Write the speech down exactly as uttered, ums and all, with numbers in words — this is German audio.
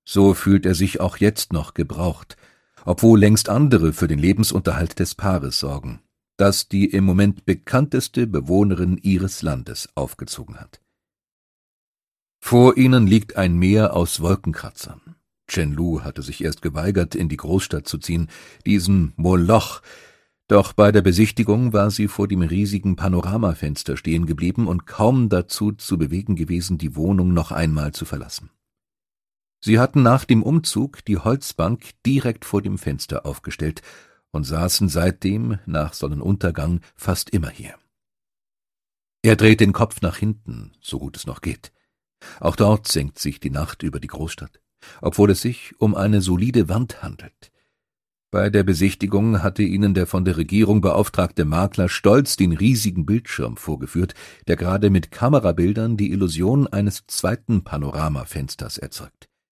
So fühlt er sich auch jetzt noch gebraucht, obwohl längst andere für den Lebensunterhalt des Paares sorgen, das die im Moment bekannteste Bewohnerin ihres Landes aufgezogen hat. Vor ihnen liegt ein Meer aus Wolkenkratzern. Chen Lu hatte sich erst geweigert, in die Großstadt zu ziehen, diesen Moloch, doch bei der Besichtigung war sie vor dem riesigen Panoramafenster stehen geblieben und kaum dazu zu bewegen gewesen, die Wohnung noch einmal zu verlassen. Sie hatten nach dem Umzug die Holzbank direkt vor dem Fenster aufgestellt und saßen seitdem, nach Sonnenuntergang, fast immer hier. Er dreht den Kopf nach hinten, so gut es noch geht. Auch dort senkt sich die Nacht über die Großstadt, obwohl es sich um eine solide Wand handelt. Bei der Besichtigung hatte ihnen der von der Regierung beauftragte Makler stolz den riesigen Bildschirm vorgeführt, der gerade mit Kamerabildern die Illusion eines zweiten Panoramafensters erzeugt.